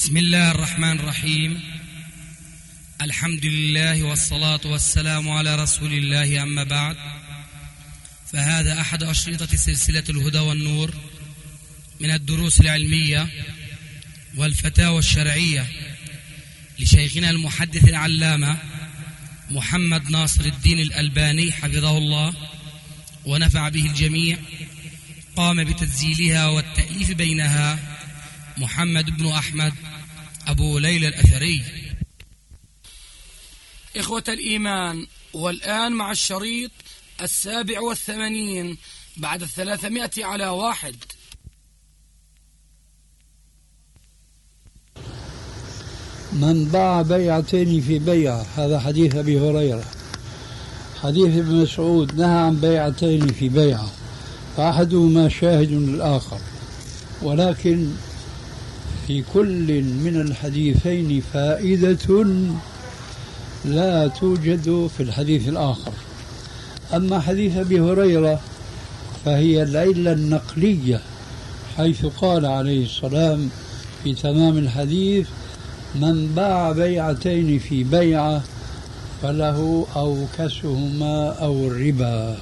بسم الله الرحمن الرحيم. الحمد لله والصلاة والسلام على رسول الله، أما بعد، فهذا أحد أشرطة سلسلة الهدى والنور من الدروس العلمية والفتاوى الشرعية لشيخنا المحدث العلامة محمد ناصر الدين الألباني حفظه الله ونفع به الجميع. قام بتسجيلها والتأليف بينها محمد بن أحمد أبو ليلى الأثري. إخوة الإيمان، والآن مع الشريط 87 بعد 300 من باع بيعتين في بيعة، هذا حديث أبي هريرة. حديث ابن مسعود نهى عن بيعتين في بيعة، فأحدهما شاهد للآخر، ولكن في كل من الحديثين فائدة لا توجد في الحديث الآخر. أما حديث أبي هريرة فهي العلة النقلية، حيث قال عليه السلام في تمام الحديث: من باع بيعتين في بيعة فله أوكسهما أو الربا،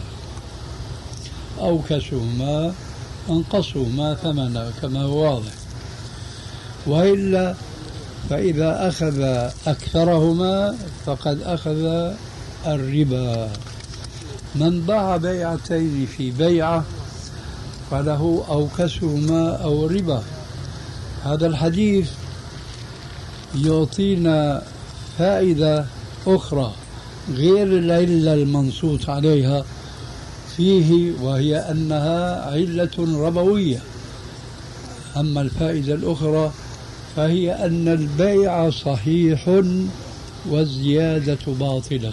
أوكسهما أنقصهما ثمنا، كما هو واضح. وإلا فإذا أخذ أكثرهما فقد أخذ الربا. من باع بيعتين في بيعة فله أوكسهما أو الربا. هذا الحديث يعطينا فائدة أخرى غير العلة المنصوص عليها فيه، وهي أنها علة ربوية. أما الفائدة الأخرى فهي أن البيع صحيح والزيادة باطلة.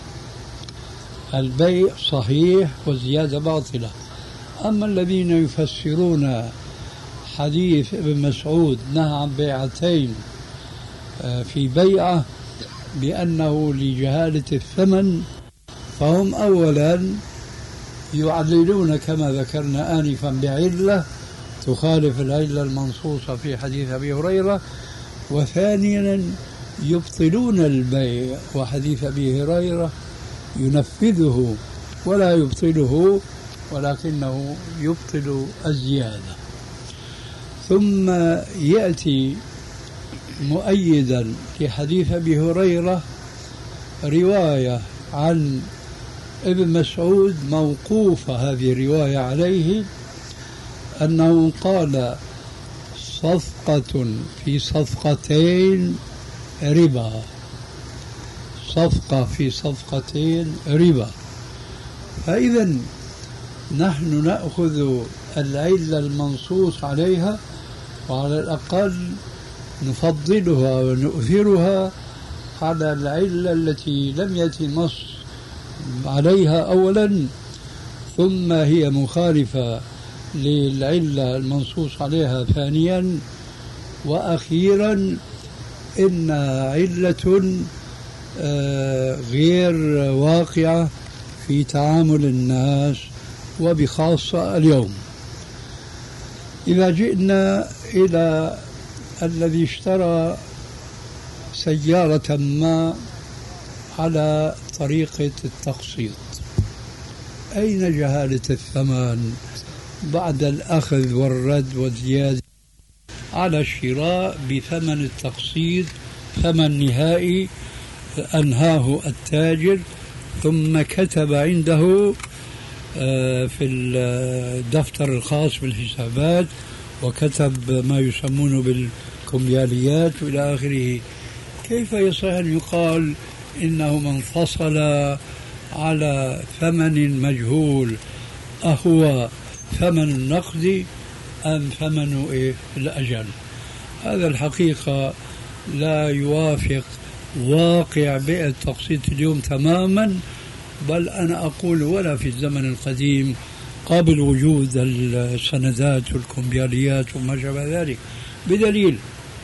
البيع صحيح والزيادة باطلة. أما الذين يفسرون حديث ابن مسعود نهى عن بيعتين في بيعة بأنه لجهالة الثمن، فهم أولا يعللون كما ذكرنا آنفا بعلة تخالف العلة المنصوصة في حديث أبي هريرة، وثانيا يبطلون البيع، وحديث أبي هريرة ينفذه ولا يبطله، ولكنه يبطل الزيادة. ثم يأتي مؤيدا لحديث أبي هريرة رواية عن ابن مسعود موقوفة، هذه الرواية عليه، أنه قال: صفقة في صفقتين ربا، صفقة في صفقتين ربا. فإذا نحن نأخذ العلة المنصوص عليها، وعلى الأقل نفضلها ونؤثرها على العلة التي لم يأتي نص عليها أولا، ثم هي مخالفة للعلة المنصوص عليها ثانيا، وأخيرا إنها علة غير واقعة في تعامل الناس وبخاصة اليوم. إذا جئنا إلى الذي اشترى سيارة ما على طريقة التقسيط، أين جهالة الثمن بعد الأخذ والرد والزيادة على الشراء بثمن التقسيط، ثمن نهائي أنهاه التاجر، ثم كتب عنده في الدفتر الخاص بالحسابات، وكتب ما يسمونه بالكمبياليات وإلى آخره. كيف يصح أن يقال إنه من فصل على ثمن مجهول؟ أهو ثمن النقد أم ثمن الأجل؟ هذا الحقيقة لا يوافق واقع بيع التقسيط اليوم تماما، بل أنا أقول ولا في الزمن القديم قبل وجود السندات والكمبياليات وما شابه ذلك. بدليل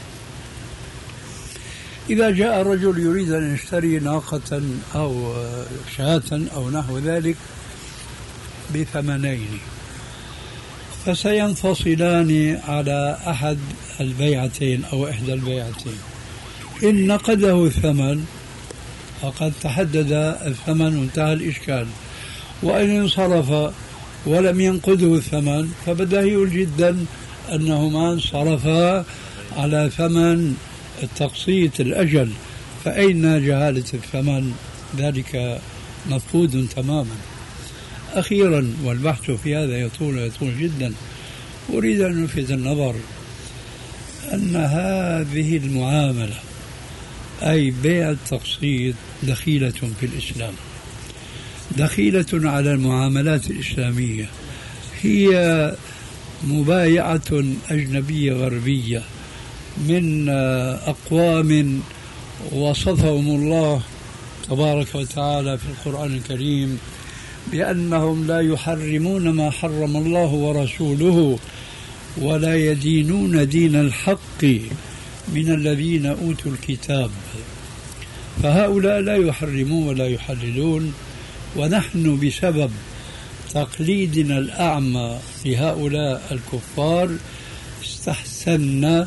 إذا جاء رجل يريد أن يشتري ناقة أو شاة أو نحو ذلك بثمنين، فسينفصلان على أحد البيعتين أو إحدى البيعتين. إن نقده الثمن فقد تحدد الثمن وانتهى الإشكال، وإن انصرف ولم ينقده الثمن فبديهي جدا أنهما انصرفا على ثمن التقسيط الأجل، فأين جهالة الثمن؟ ذلك مفقود تماما. أخيرا، والبحث في هذا يطول جدا، أريد أن ألفت النظر أن هذه المعاملة أي بيع التقسيط دخيلة في الإسلام، دخيلة على المعاملات الإسلامية، هي مبايعة أجنبية غربية من أقوام وصفهم الله تبارك وتعالى في القرآن الكريم بأنهم لا يحرمون ما حرم الله ورسوله ولا يدينون دين الحق من الذين أوتوا الكتاب. فهؤلاء لا يحرمون ولا يحللون، ونحن بسبب تقليدنا الأعمى لهؤلاء الكفار استحسنا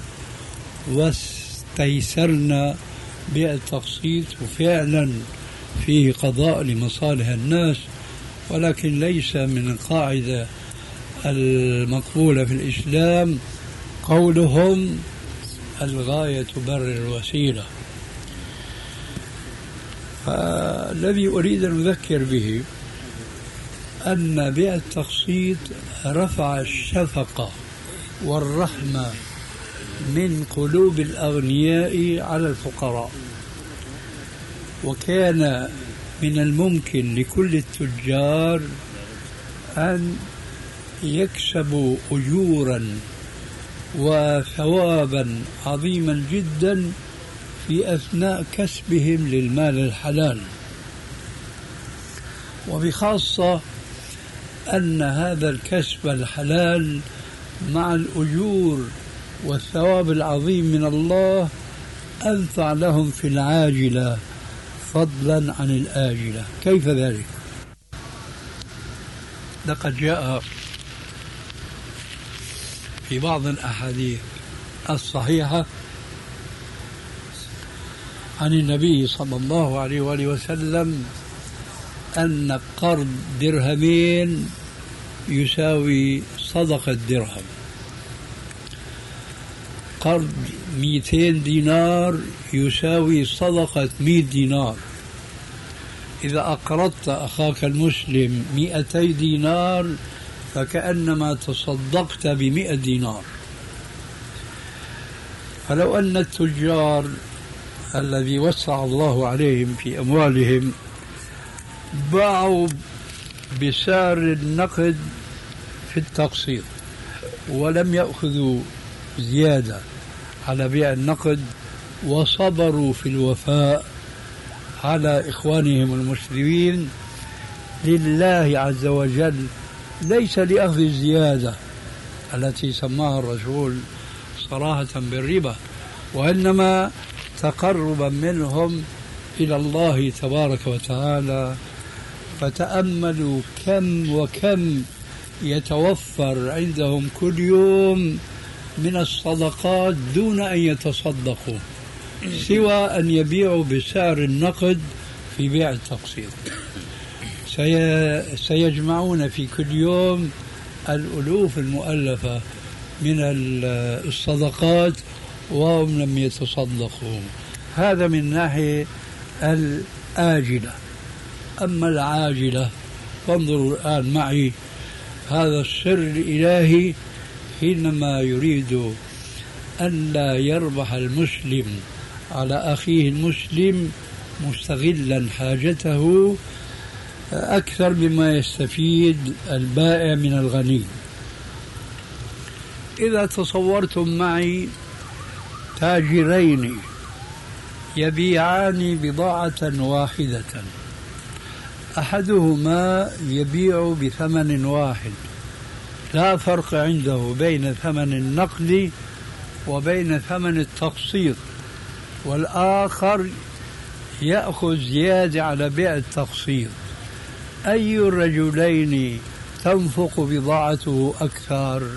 واستيسرنا بالتقسيط، وفعلا فيه قضاء لمصالح الناس، ولكن ليس من القاعدة المقبولة في الإسلام قولهم الغاية تبرر الوسيلة. فالذي أريد أن أذكر به أن بيع التقسيط رفع الشفقة والرحمة من قلوب الأغنياء على الفقراء، وكان من الممكن لكل التجار أن يكسبوا أجورا وثوابا عظيما جدا في أثناء كسبهم للمال الحلال، وبخاصة أن هذا الكسب الحلال مع الأجور والثواب العظيم من الله أنفع لهم في العاجلة فضلا عن الآجلة. كيف ذلك؟ لقد جاء في بعض الأحاديث الصحيحة عن النبي صلى الله عليه وآله وسلم أن قرض درهمين يساوي صدقة درهم، قرض 200 دينار يساوي صدقة 100 دينار. إذا أقرضت أخاك المسلم 200 دينار فكأنما تصدقت ب100 دينار. فلو أن التجار الذي وسع الله عليهم في أموالهم باعوا بسعر النقد في التقسيط ولم يأخذوا زيادة على بيع النقد وصبروا في الوفاء على إخوانهم المسلمين لله عز وجل، ليس لأخذ الزيادة التي سماها الرسول صراحة بالربا، وإنما تقربا منهم إلى الله تبارك وتعالى. فتأملوا كم وكم يتوفر عندهم كل يوم من الصدقات دون أن يتصدقوا، سوى أن يبيعوا بسعر النقد في بيع التقسيط. سيجمعون في كل يوم الألوف المؤلفة من الصدقات وهم لم يتصدقوا. هذا من ناحية الآجلة. أما العاجلة فانظروا الآن معي هذا السر الإلهي حينما يريد أن لا يربح المسلم على أخيه المسلم مستغلا حاجته أكثر مما يستفيد البائع من الغني. إذا تصورتم معي تاجرين يبيعان بضاعة واحدة، أحدهما يبيع بثمن واحد لا فرق عنده بين ثمن النقد وبين ثمن التقسيط، والآخر يأخذ زيادة على بيع التقسيط، أي الرجلين تنفق بضاعته أكثر؟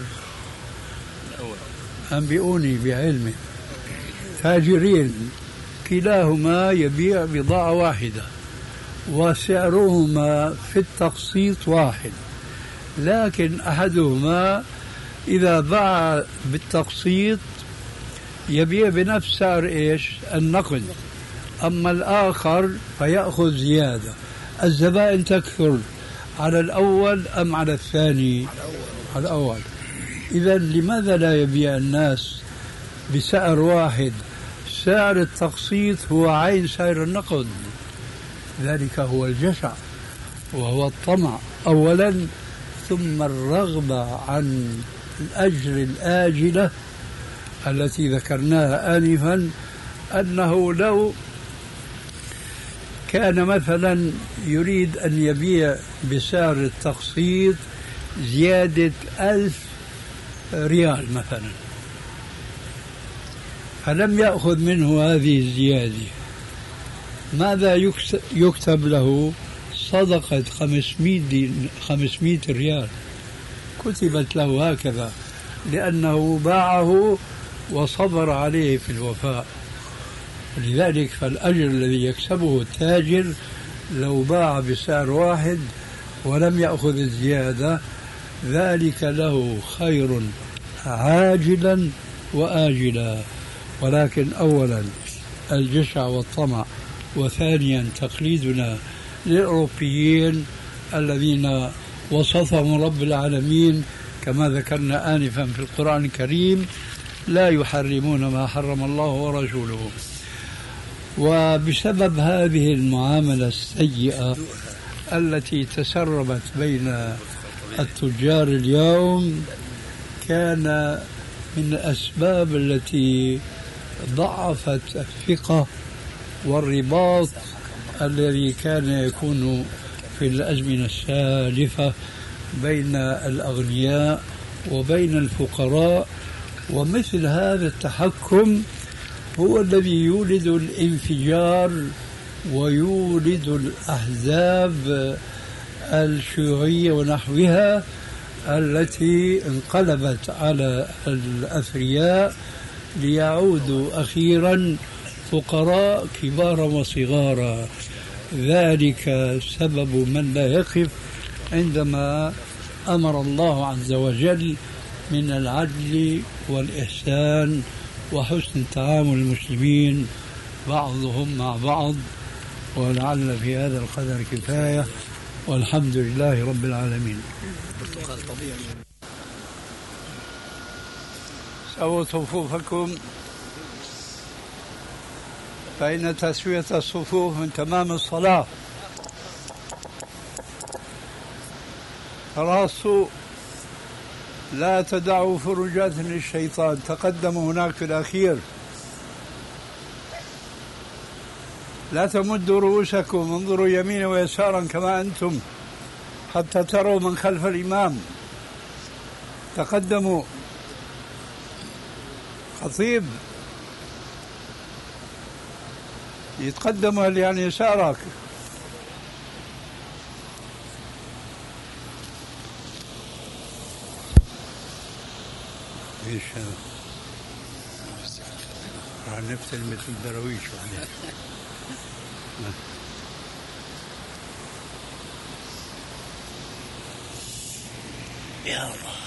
أنبئوني بعلمي. تاجرين كلاهما يبيع بضاعة واحدة وسعرهما في التقسيط واحد، لكن أحدهما إذا باع بالتقسيط يبيع بنفس سعر النقد، أما الآخر فيأخذ زيادة. الزبائن تكثر على الأول أم على الثاني؟ على الأول. إذا لماذا لا يبيع الناس بسعر واحد؟ سعر التقسيط هو عين سعر النقد، ذلك هو الجشع وهو الطمع أولا، ثم الرغبة عن الأجر الآجلة التي ذكرناها آنفا، أنه لو كان مثلا يريد أن يبيع بسعر التقسيط زيادة 1000 ريال مثلا، فلم يأخذ منه هذه الزيادة، ماذا يكتب له؟ صدقة 500 ريال كتبت له هكذا، لأنه باعه وصبر عليه في الوفاء. لذلك فالأجر الذي يكسبه التاجر لو باع بسعر واحد ولم يأخذ الزيادة ذلك له خير عاجلا وآجلا. ولكن أولا الجشع والطمع، وثانيا تقليدنا للأوروبيين الذين وصفهم رب العالمين كما ذكرنا آنفا في القرآن الكريم لا يحرمون ما حرم الله ورسوله. وبسبب هذه المعاملة السيئة التي تسربت بين التجار اليوم، كان من الأسباب التي ضعفت الثقة والرباط الذي كان يكون في الأزمنة السالفة بين الأغنياء وبين الفقراء. ومثل هذا التحكم هو الذي يولد الانفجار ويولد الأحزاب الشيوعية ونحوها التي انقلبت على الأثرياء ليعودوا أخيرا فقراء كبارا وصغارا. ذلك سبب من لا يقف عندما أمر الله عز وجل من العدل والإحسان وحسن تعامل المسلمين بعضهم مع بعض. ولعل في هذا القدر كفاية، والحمد لله رب العالمين. سووا صفوفكم، فإن تسوية الصفوف من تمام الصلاة. تراصوا، لا تدعوا فرجات للشيطان. تقدموا هناك في الأخير. لا تمدوا رؤوسكم، انظروا يمينا ويسارا كما أنتم حتى تروا من خلف الإمام. تقدموا. خطيب يتقدم اللي عن يسارك. ايش هذا؟ راح نفتل مثل الدراويش بعدين. يا الله.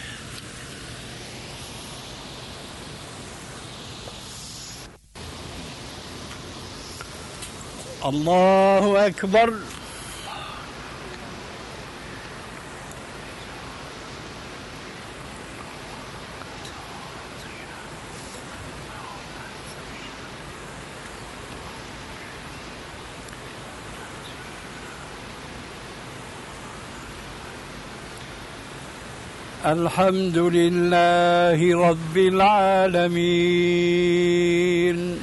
الله أكبر. الحمد لله رب العالمين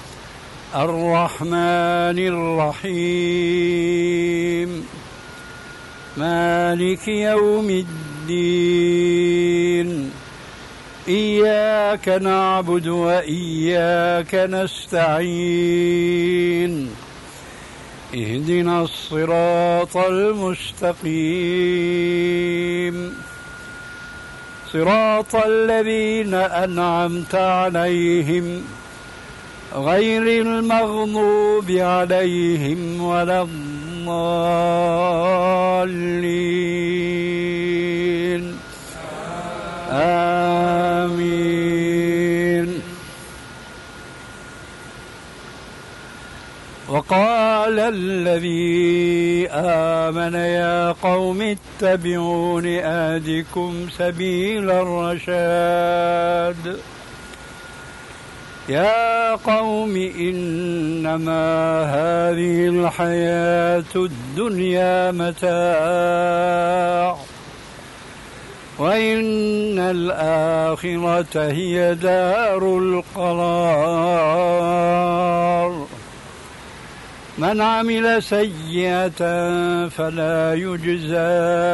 الرحمن الرحيم مالك يوم الدين إياك نعبد وإياك نستعين اهدنا الصراط المستقيم صراط الذين أنعمت عليهم غير المغضوب عليهم ولا الضالين آمين. وقال الذي آمن يا قوم اتبعون أهدكم سبيل الرشاد يا قوم إنما هذه الحياة الدنيا متاع وإن الآخرة هي دار القرار من عمل سيئة فلا يجزى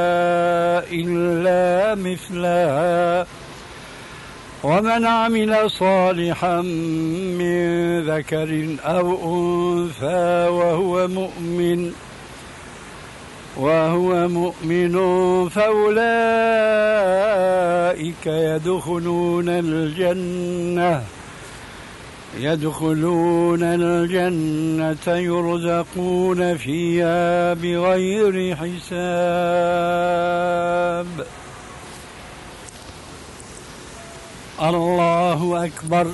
إلا مثلها ومن عمل صالحا من ذكر أو أنثى وهو مؤمن فأولئك يدخلون الجنة يرزقون فيها بغير حساب. الله أكبر.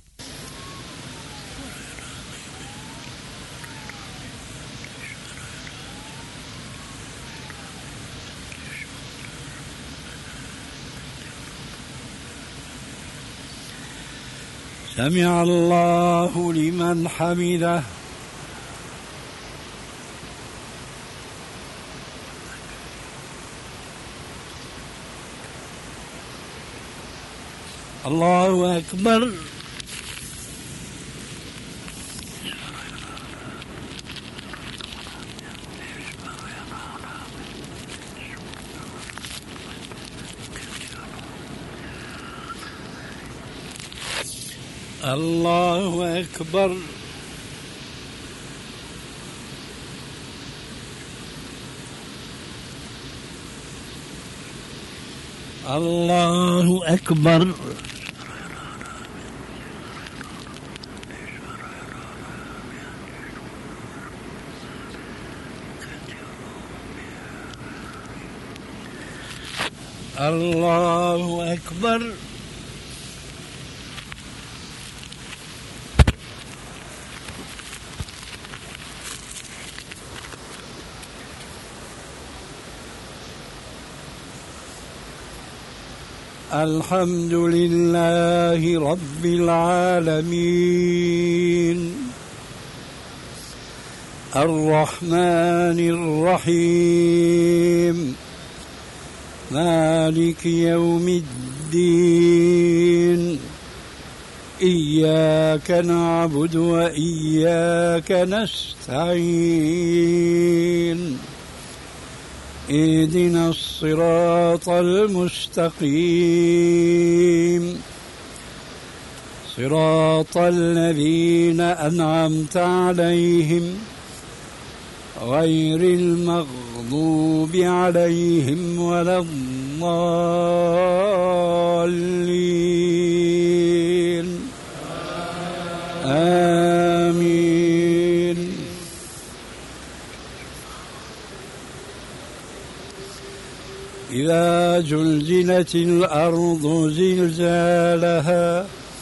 سمع الله لمن حمده. الله أكبر. الله أكبر. الله أكبر. الله أكبر. الحمد لله رب العالمين الرحمن الرحيم مالك يوم الدين إياك نعبد وإياك نستعين اهدنا الصراط المستقيم صراط الذين أنعمت عليهم غير المغضوب عليهم ولا الضالين آمين. إذا زلزلت الأرض زلزالها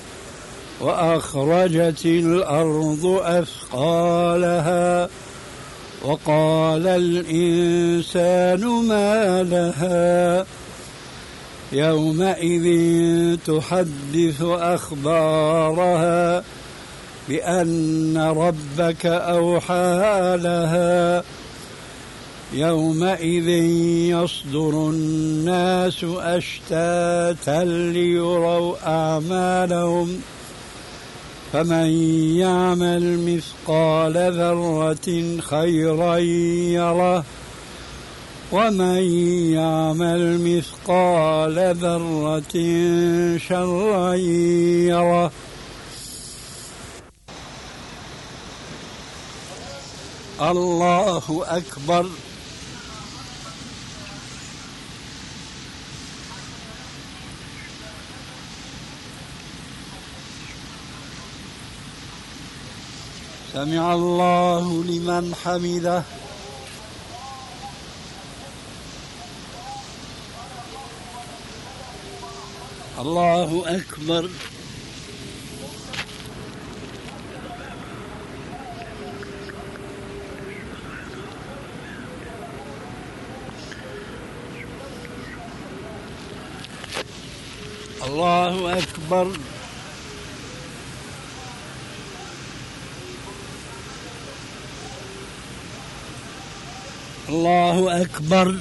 وأخرجت الأرض أثقالها وقال الإنسان ما لها يومئذ تحدث أخبارها بأن ربك أوحى لها يومئذ يصدر الناس أشتاتا ليروا أعمالهم فمن يعمل مثقال ذرة خيرا يره ومن يعمل مثقال ذرة شرا يره. الله أكبر. سمع الله لمن حمده. الله أكبر. الله أكبر. الله أكبر.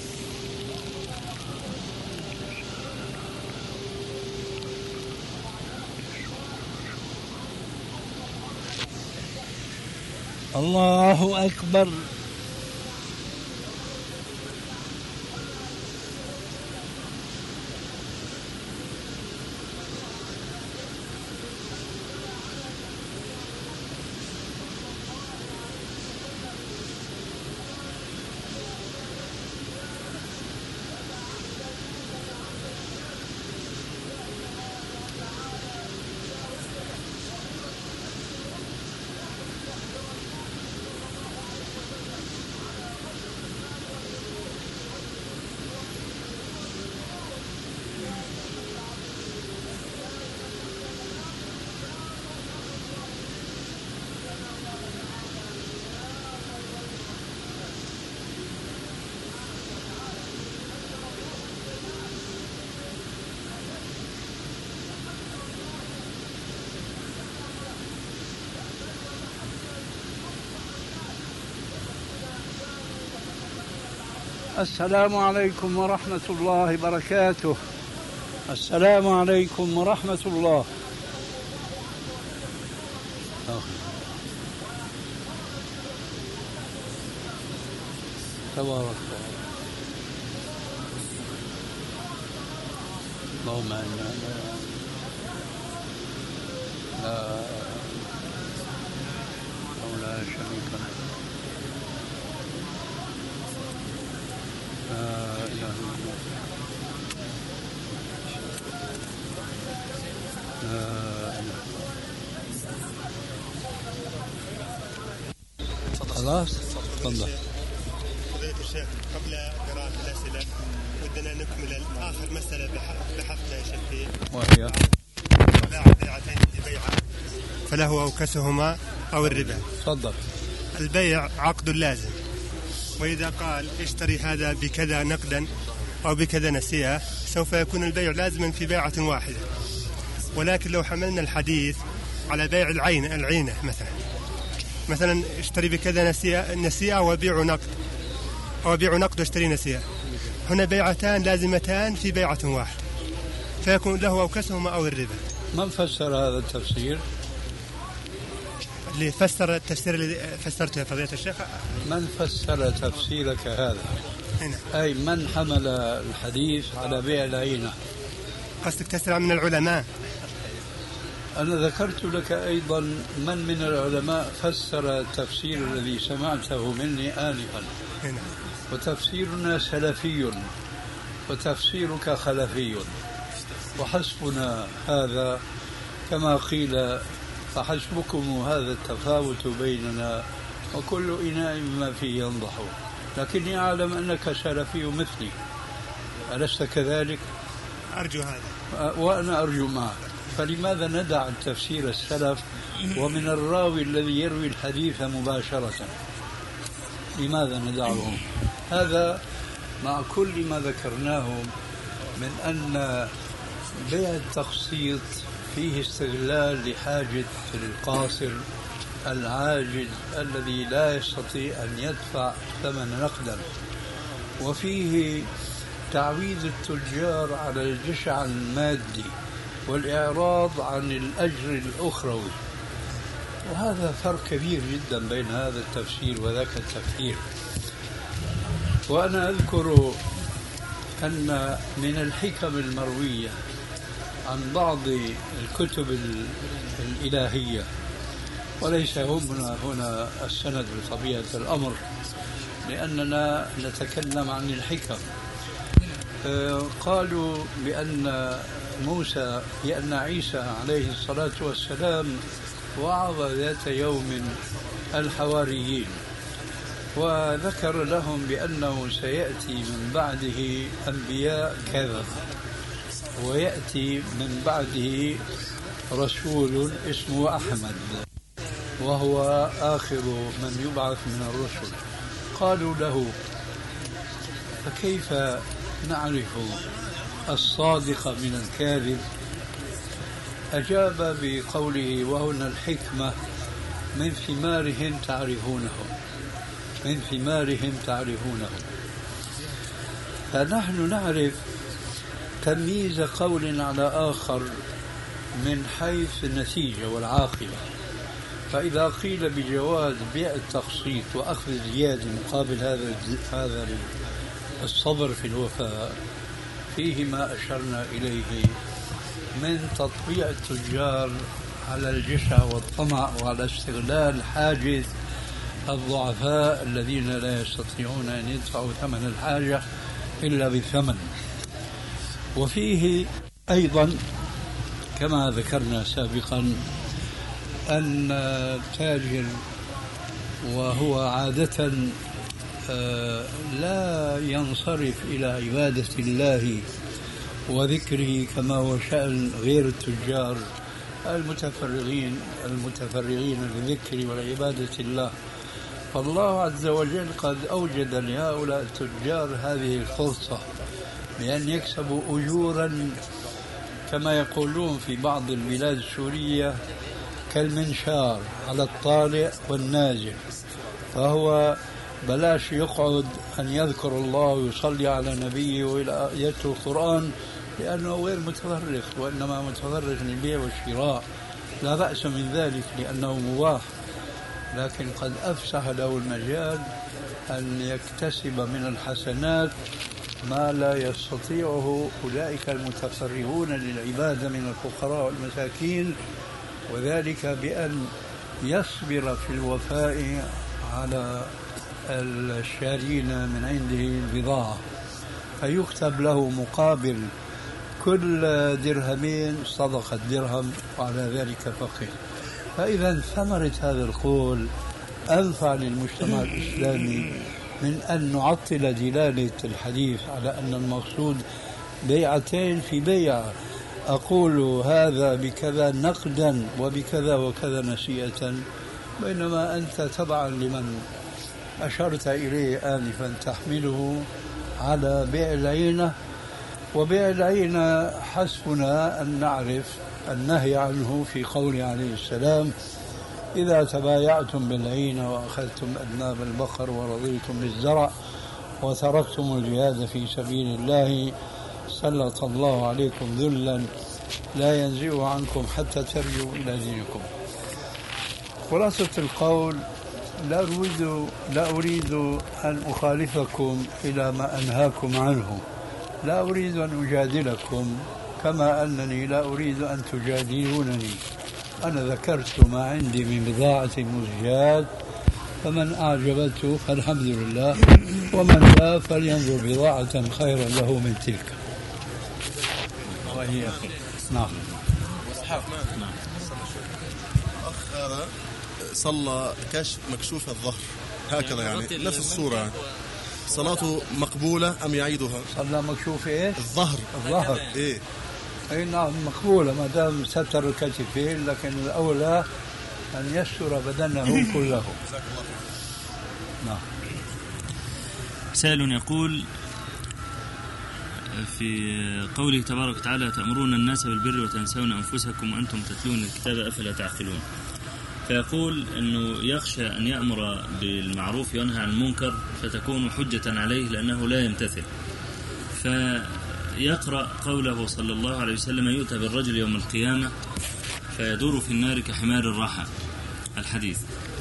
الله أكبر. السلام عليكم ورحمة الله وبركاته. السلام عليكم ورحمة الله. تبارك اللهم إنا لا شريك له. لا إله إلا الله. لا إله. خلاص تفضل. فضيلة الشيخ، قبل قراءة الأسئلة ودنا نكمل آخر مسألة بحثنا يا شيخ، وهي باع بيعتين ببيعة فله أو كسهما أو الربا. تفضل. البيع عقد لازم، وإذا قال اشتري هذا بكذا نقدا أو بكذا نسيئة سوف يكون البيع لازما في بيعة واحدة. ولكن لو حملنا الحديث على بيع العينة مثلا اشتري بكذا نسيئة وبيع نقد، أو بيع نقد واشتري نسيئة، هنا بيعتان لازمتان في بيعة واحدة، فيكون له أو كسهما أو الربا. من فسر هذا التفسير؟ اللي فسر التفسير اللي فسرته يا فضيلة الشيخ. من فسر تفسيرك هذا؟ هنا. أي من حمل الحديث على بيع العينة؟ قصدك تسرع من العلماء؟ أنا ذكرت لك أيضا من العلماء فسر التفسير الذي سمعته مني آنفا. هنا. وتفسيرنا سلفي وتفسيرك خلفي، وحسبنا هذا كما قيل فحسبكم هذا التفاوت بيننا وكل إناء بما فيه ينضح. لكني أعلم أنك سلفي مثلي، ألست كذلك؟ أرجو هذا. وأنا أرجو معك. فلماذا ندع التفسير السلف ومن الراوي الذي يروي الحديث مباشرة؟ لماذا ندعه؟ هذا مع كل ما ذكرناه من أن بيع التقسيط فيه استغلال لحاجة القاصر العاجز الذي لا يستطيع أن يدفع ثمن نقدا، وفيه تعويض التجار على الجشع المادي والإعراض عن الأجر الأخروي. وهذا فرق كبير جدا بين هذا التفسير وذاك التفسير. وأنا أذكر أن من الحكم المروية عن بعض الكتب الإلهية وليس هنا السند بطبيعة الأمر، لأننا نتكلم عن الحكم. قالوا بأن عيسى عليه الصلاة والسلام وعظ ذات يوم الحواريين وذكر لهم بأنه سيأتي من بعده أنبياء كذا، ويأتي من بعده رسول اسمه أحمد وهو آخر من يبعث من الرسل. قالوا له: فكيف نعرف الصادق من الكاذب؟ أجاب بقوله: وهنا الحكمة من ثمارهم تعرفونه. فنحن نعرف تمييز قول على آخر من حيث النتيجة والعاقبة. فإذا قيل بجواز بيع التقسيط وأخذ الزيادة مقابل هذا الصبر في الوفاء، فيه ما أشرنا إليه من تطبيع التجار على الجشع والطمع وعلى استغلال حاجة الضعفاء الذين لا يستطيعون أن يدفعوا ثمن الحاجة إلا بالثمن. وفيه أيضا كما ذكرنا سابقا أن التاجر وهو عادة لا ينصرف إلى عبادة الله وذكره كما هو شأن غير التجار المتفرغين للذكر والعبادة الله. فالله عز وجل قد أوجد لهؤلاء التجار هذه الفرصة بأن يكسبوا أجورا كما يقولون في بعض البلاد السورية كالمنشار على الطالع والنازل. فهو بلاش يقعد أن يذكر الله ويصلي على نبيه ويتلو القرآن لأنه غير متفرغ، وإنما متفرغ للبيع والشراء. لا بأس من ذلك لأنه مباح، لكن قد أفسح له المجال أن يكتسب من الحسنات ما لا يستطيعه أولئك المتفرغون للعبادة من الفقراء والمساكين، وذلك بأن يصبر في الوفاء على الشارين من عنده البضاعة، فيكتب له مقابل كل درهمين صدقة درهم، وعلى ذلك فقه. فإذا ثمرة هذا القول أنفع للمجتمع الإسلامي من أن نعطل دلالة الحديث على أن المقصود بيعتين في بيع، أقول هذا بكذا نقدا وبكذا وكذا نسيئة، بينما أنت تبعا لمن أشرت إليه آنفا تحمله على بيع العينة. وبيع العينة حسبنا أن نعرف النهي عنه في قوله عليه السلام: إذا تبايعتم بالعينة وأخذتم أذناب البقر ورضيتم بالزرع وتركتم الجهاد في سبيل الله سلط الله عليكم ذلا لا ينزع عنكم حتى ترجعوا إلى دينكم. خلاصة القول: لا أريد أن أخالفكم إلى ما أنهاكم عنه، لا أريد أن أجادلكم كما أنني لا أريد أن تجادلونني. أنا ذكرت ما عندي من بضاعة مزجات، فمن أعجبته فالحمد لله، ومن لا فلينظر بضاعة خيرا له من تلك. وهي نعم. نعم. أخ هذا صلى كشف مكشوف الظهر هكذا، يعني نفس الصورة، صلاته مقبولة أم يعيدها؟ صلى مكشوف إيه؟ الظهر إيه؟ أي نعم مقبولة ما دام ستر الكتفين، لكن الأولى أن يستر بدنه كله. نعم. سائل يقول في قوله تبارك وتعالى: تأمرون الناس بالبر وتنسون أنفسكم وأنتم تتلون الكتاب أفلا تعقلون، فيقول أنه يخشى أن يأمر بالمعروف وينهى عن المنكر فتكون حجة عليه لأنه لا يمتثل، فيقرأ قوله صلى الله عليه وسلم: يؤتى بالرجل يوم القيامة فيدور في النار كحمار الرحى، الحديث.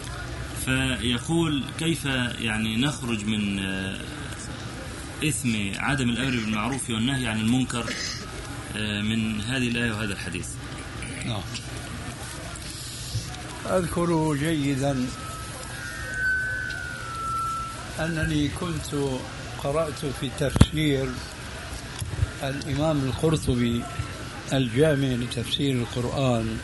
فيقول كيف يعني نخرج من إثم عدم الأمر بالمعروف والنهي عن المنكر من هذه الآية وهذا الحديث؟ أذكر جيدا أنني كنت قرأت في تفسير الإمام القرطبي الجامع لتفسير القرآن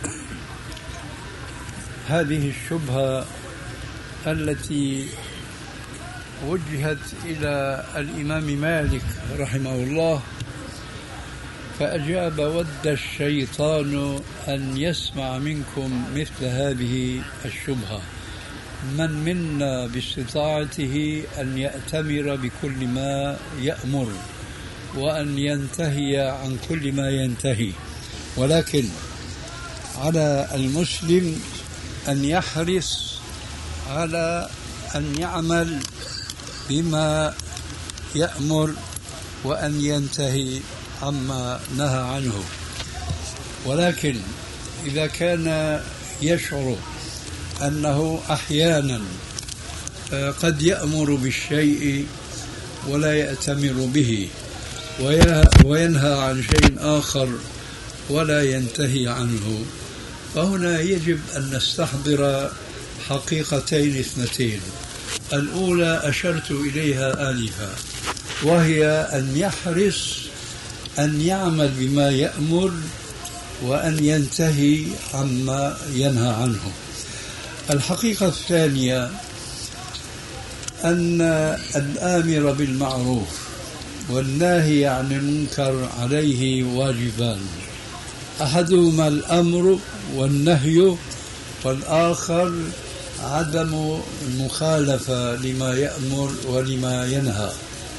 هذه الشبهة التي وجهت إلى الإمام مالك رحمه الله، فأجاب: ود الشيطان أن يسمع منكم مثل هذه الشبهة، من منا باستطاعته أن يأتمر بكل ما يأمر وأن ينتهي عن كل ما ينتهي، ولكن على المسلم أن يحرص على أن يعمل بما يأمر وأن ينتهي عما نهى عنه. ولكن إذا كان يشعر أنه أحيانا قد يأمر بالشيء ولا يأتمر به وينهى عن شيء آخر ولا ينتهي عنه، فهنا يجب أن نستحضر حقيقتين اثنتين. الأولى أشرت إليها آنفا، وهي أن يحرص أن يعمل بما يأمر وأن ينتهي عما ينهى عنه. الحقيقة الثانية أن الآمر بالمعروف والناهي عن المنكر عليه واجبان، أحدهما الأمر والنهي، والآخر عدم المخالفة لما يأمر ولما ينهى.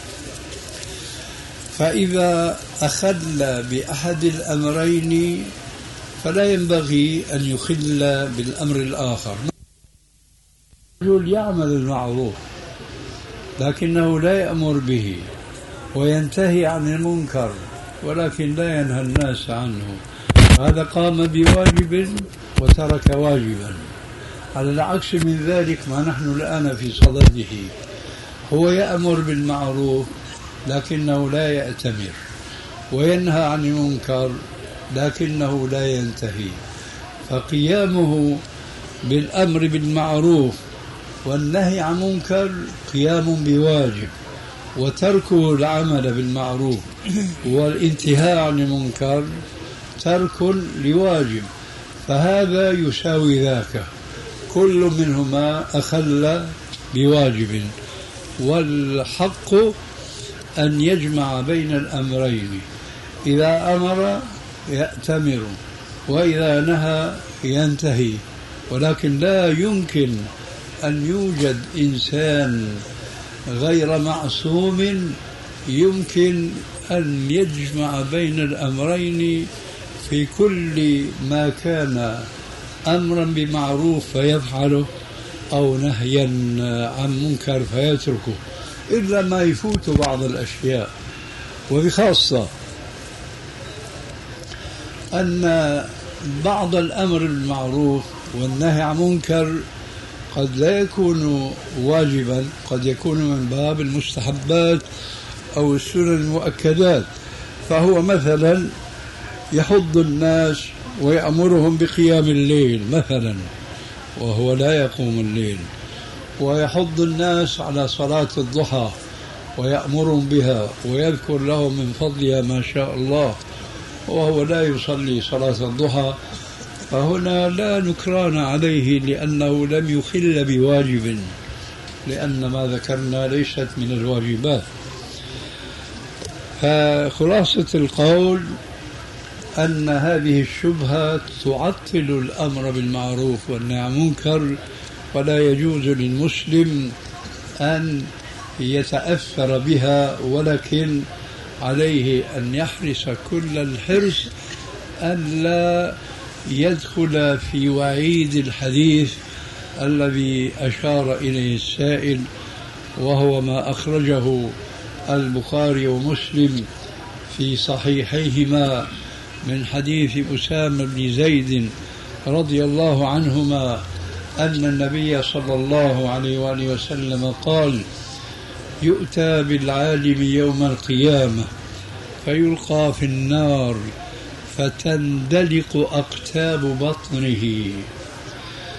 فإذا أخل بأحد الأمرين فلا ينبغي أن يخل بالأمر الآخر. الرجل يعمل المعروف لكنه لا يأمر به، وينتهي عن المنكر ولكن لا ينهى الناس عنه، هذا قام بواجب وترك واجبا. على العكس من ذلك ما نحن الآن في صدده، هو يأمر بالمعروف لكنه لا يأتمر، وينهى عن المنكر لكنه لا ينتهي. فقيامه بالأمر بالمعروف والنهي عن منكر قيام بواجب، وتركه العمل بالمعروف والانتهاء عن المنكر ترك لواجب، فهذا يساوي ذاك، كل منهما أخل بواجب. والحق أن يجمع بين الأمرين، إذا أمر يأتمر وإذا نهى ينتهي. ولكن لا يمكن أن يوجد إنسان غير معصوم يمكن أن يجمع بين الأمرين في كل ما كان أمرا بمعروف فيفعله أو نهيا عن منكر فيتركه، إلا ما يفوت بعض الأشياء. وبخاصة أن بعض الأمر بالمعروف والنهي عن منكر قد لا يكون واجبا، قد يكون من باب المستحبات أو السنن المؤكدات. فهو مثلا يحض الناس ويأمرهم بقيام الليل مثلا وهو لا يقوم الليل، ويحض الناس على صلاة الضحى ويأمرهم بها ويذكر لهم من فضلها ما شاء الله، وهو لا يصلي صلاة الضحى، فهنا لا نكران عليه لأنه لم يخل بواجب، لأن ما ذكرنا ليست من الواجبات. فخلاصة القول أن هذه الشبهة تعطل الأمر بالمعروف والنهي عن المنكر، ولا يجوز للمسلم أن يتأثر بها، ولكن عليه أن يحرص كل الحرص أن لا يدخل في وعيد الحديث الذي أشار إليه السائل، وهو ما أخرجه البخاري ومسلم في صحيحيهما من حديث أسامة بن زيد رضي الله عنهما أن النبي صلى الله عليه وآله وسلم قال: يؤتى بالعالم يوم القيامة فيلقى في النار فتندلق أقتاب بطنه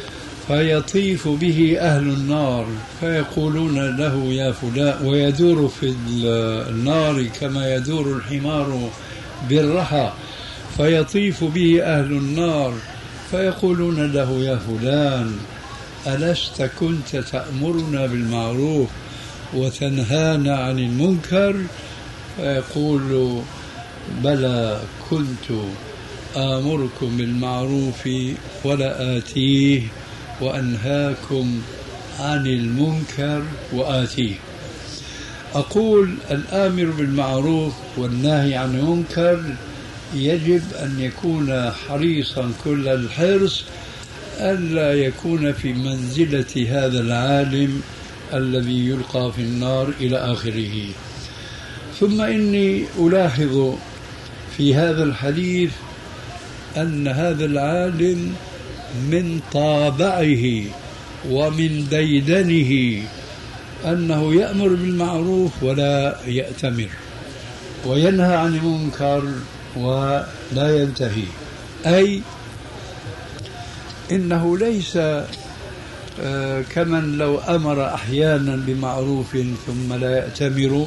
فيطيف به أهل النار فيقولون له يا فلان، ويدور في النار كما يدور الحمار بالرحى، فيطيف به أهل النار فيقولون له يا فلان ألست كنت تأمرنا بالمعروف وتنهانا عن المنكر؟ فيقول بلى كنت آمركم بالمعروف ولا آتيه وأنهاكم عن المنكر وآتيه. أقول الآمر بالمعروف والناهي عن المنكر يجب أن يكون حريصا كل الحرص ألا يكون في منزلة هذا العالم الذي يلقى في النار إلى آخره. ثم إني ألاحظ في هذا الحديث أن هذا العالم من طابعه ومن ديدنه أنه يأمر بالمعروف ولا يأتمر، وينهى عن المنكر ولا ينتهي، أي إنه ليس كمن لو أمر أحيانا بمعروف ثم لا يأتمر،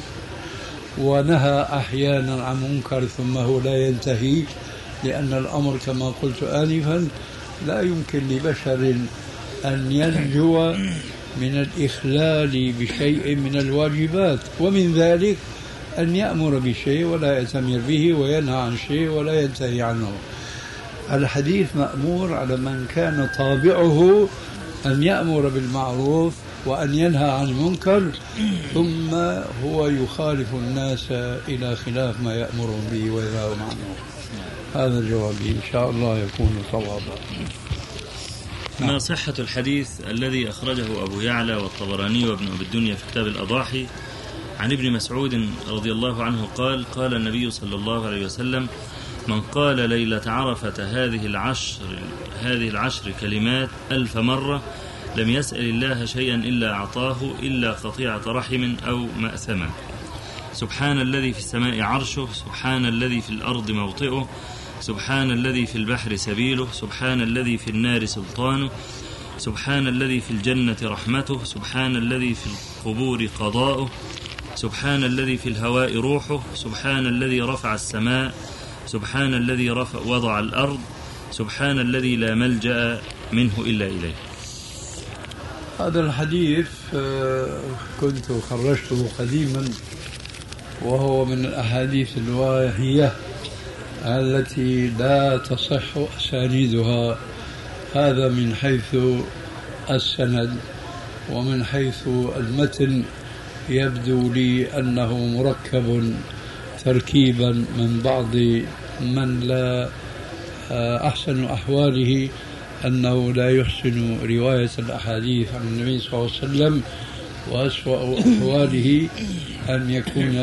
ونهى أحيانا عن منكر ثم هو لا ينتهي، لأن الأمر كما قلت آنفا لا يمكن لبشر أن ينجو من الإخلال بشيء من الواجبات، ومن ذلك أن يأمر بشيء ولا يأتمر به، وينهى عن شيء ولا ينتهي عنه. الحديث مأمور على من كان طابعه أن يأمر بالمعروف وأن ينهى عن المنكر، ثم هو يخالف الناس إلى خلاف ما يأمرهم به وينهاهم عنه. هذا جوابي، إن شاء الله يكون صوابا. ما صحة الحديث الذي أخرجه أبو يعلى والطبراني وابن أبي الدنيا في كتاب الأضاحي عن ابن مسعود رضي الله عنه قال: قال النبي صلى الله عليه وسلم: من قال ليلة عرفة هذه العشر كلمات 1000 مرة لم يسأل الله شيئا إلا أعطاه إلا قطيعة رحم أو مأثما. سبحان الذي في السماء عرشه، سبحان الذي في الأرض موطئه، سبحان الذي في البحر سبيله، سبحان الذي في النار سلطانه، سبحان الذي في الجنة رحمته، سبحان الذي في القبور قضاؤه، سبحان الذي في الهواء روحه، سبحان الذي رفع السماء، سبحان الذي وضع الأرض، سبحان الذي لا ملجأ منه إلا إليه. هذا الحديث كنت خرجته قديما، وهو من الأحاديث الواهية التي لا تصح أسانيدها، هذا من حيث السند، ومن حيث المتن يبدو لي أنه مركب تركيبا من بعض من لا أحسن أحواله أنه لا يحسن رواية الأحاديث عن النبي صلى الله عليه وسلم، وأسوأ أحواله أن يكون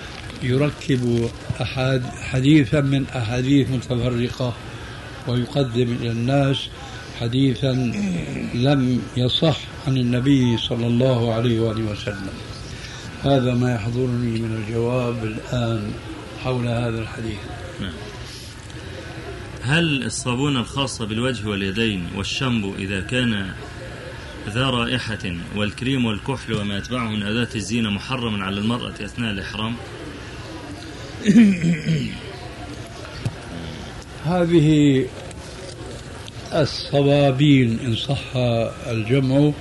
يركب حديثا من أحاديث متفرقة ويقدم إلى الناس حديثا لم يصح عن النبي صلى الله عليه وآله وسلم. هذا ما يحضرني من الجواب الآن حول هذا الحديث. هل الصابون الخاصة بالوجه واليدين والشامبو إذا كان ذا رائحة والكريم والكحل وما يتبعه من أداة الزينة محرم على المرأة أثناء الإحرام؟ هذه الصوابين إن صح الجمع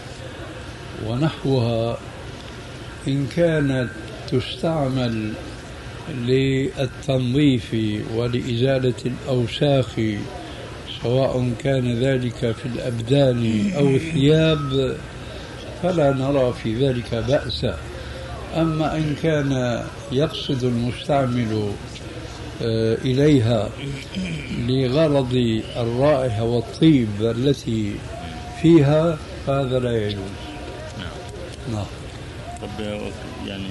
ونحوها إن كانت تستعمل للتنظيف ولإزالة الأوساخ سواء كان ذلك في الأبدان أو الثياب فلا نرى في ذلك بأسا. أما إن كان يقصد المستعمل إليها لغرض الرائحة والطيب التي فيها فهذا لا يجوز. نعم. طب يعني